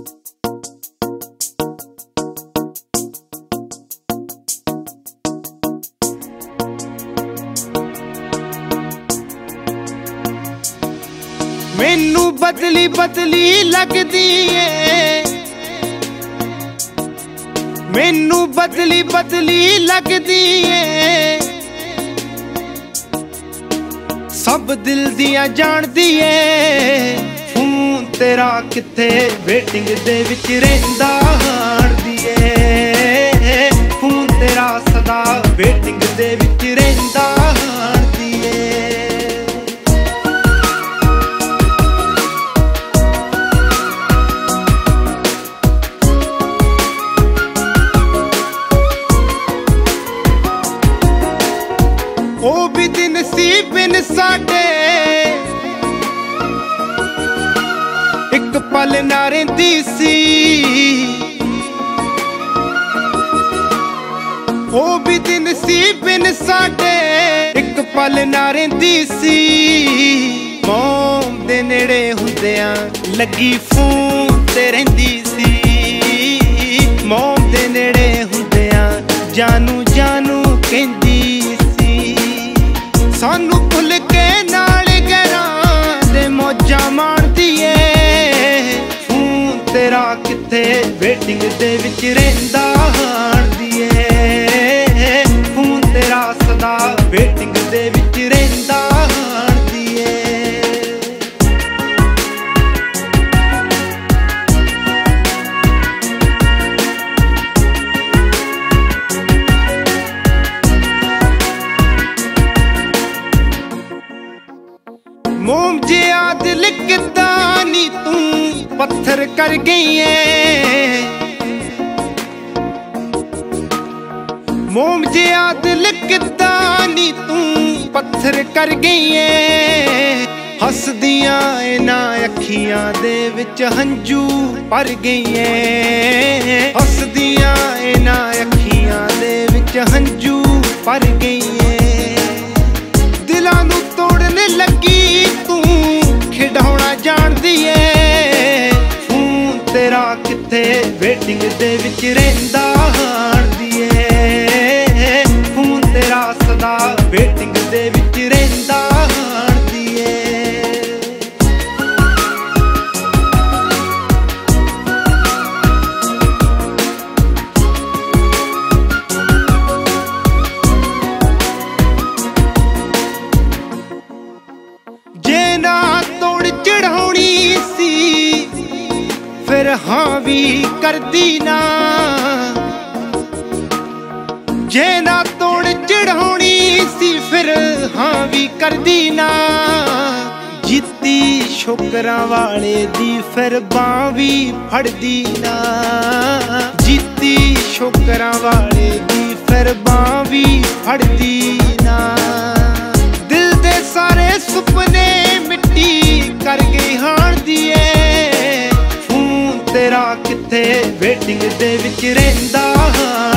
मैनू बदली बदली लगदी ए, मैनू बदली बदली लगदी ए, सब दिल दियां जानदी ए। फोन तेरा किथे वेटिंग दे विच रहिंदा हारदी ए, फोन तेरा सदा वेटिंग दे विच रहिंदा हारदी ए। ਉਹ ਵੀ ਦਿਨ ਸੀ ਬਿਨ ਸਾਡੇ, ਇੱਕ ਪਲ ਨਾ ਰਹਿੰਦੀ ਸੀ। ਉਹ ਵੀ ਦਿਨ ਸੀ ਬਿਨ ਸਾਡੇ, ਇੱਕ ਪਲ ਨਾ ਰਹਿੰਦੀ ਸੀ। ਮੌਮ ਦੇ ਨੇੜੇ ਹੁੰਦਿਆਂ ਲੱਗੀ ਫੋਨ ਤੇ ਰਹਿੰਦੀ ਸੀ। ਮੌਮ ਦੇ ਨੇੜੇ ਹੁੰਦਿਆਂ ਜਾਨੂ ਜਾਨੂ ਕਹਿੰਦੀ सानू भुल के नाल घरां दे मौजां माणदी ए। फोन तेरा किथे वेटिंग दे विच रहिंदा हारदी ए, फोन तेरा सदा वेटिंग दे विच रहिंदा हारदी ए। मोम जिया दिल किदा नी तू पत्थर कर गई है। मोम जिया दिल किदा नी तू पत्थर कर गई है। हसदियां इना अखियां दे विच हंजू भर गई है। हसदियां इना अखियां दे विच हंजू भर गई है। दिलां नू तोड़ने लगी खिडौना जानदी ए। फोन तेरा किथे वेटिंग दे विच रहिंदा हारदी ए, फोन तेरा सदा वेटिंग दे विच रहिंदा हारदी ए। जे ना चढ़ाउणी सी फिर हाँ भी करदी ना, जे ना तोड़ चढ़ाउणी सी फिर हाँ भी करदी ना। जित्ती शोकरां वाले दी फिर बां भी फड़दी ना। जित्ती शोकरां वाले दी फिर बां भी फड़दी ना। दिल दे सारे सुपने मिट्टी कर गई हारदी ए। फोन तेरा किथे वेटिंग दे विच रहिंदा।